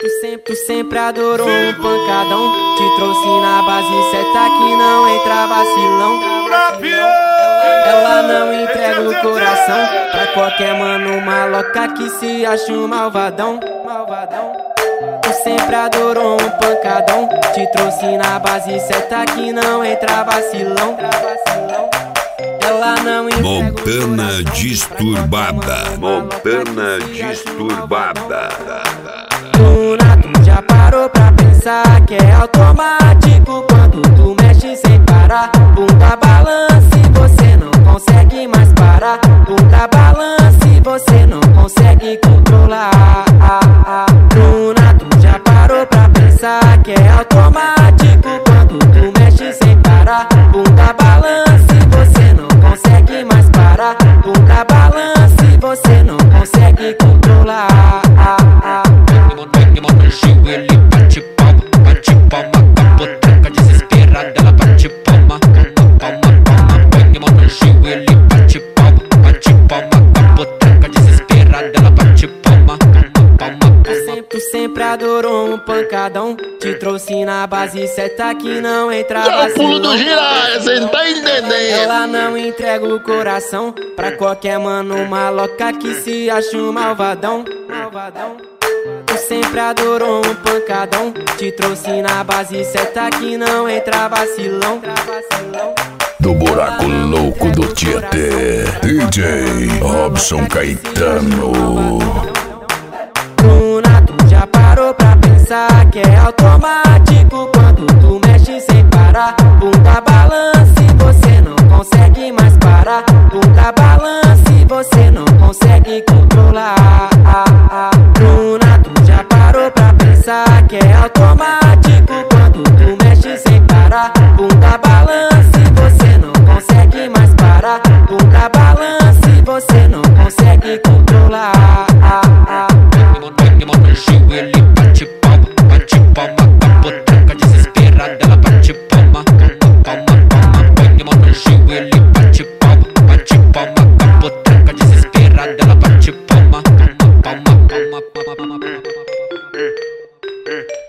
Tu sempre adorou um pancadão. Te trouxe na base certa que não entra vacilão. Ela não entrega o coração pra qualquer mano maloca que se acha um malvadão. Tu sempre adorou um pancadão. Te trouxe na base certa que não entra vacilão. Ela não entrega Montana disturbada. Montana disturbada. Tu já parou pra pensar que é automático quando tu mexe sem parar? Bunda balança e você não consegue mais parar. Bunda balança e você não consegue controlar. Bruna, tu já parou pra pensar que é automático quando tu mexe sem parar? Bunda balança e você não consegue mais parar. Bunda balança e você não consegue controlar. Ele bate palma, capotranca desesperada, ela bate palma, põe mão no gil, ele bate palma, capotranca desesperada, ela bate palma. Tu sempre adorou um pancadão. Te trouxe na base certa que não entra vacilão. É o pulo do girar, cê não tá entendendo. Ela não entrega o coração pra qualquer mano maloca que se acha um malvadão. Tu sempre adorou um pancadão. Te trouxe na base certa que não entra vacilão. Do buraco louco do Tietê, DJ Robson Caetano. Bruna, tu já parou pra pensar que é automático quando tu mexe sem parar? Bunda balança e você não consegue mais parar. Bunda balança e você não consegue controlar. Bruna, tu já parou pra pensar que é automático quando tu mexe sem parar? Bunda balança e você não consegue mais parar. Bunda balança e você não consegue controlar. Põe mão no gil, ele bate palma, capotranca desesperada, ela bate palma, põe mão no gil, ele bate palma, capotranca desesperada, ela bate palma.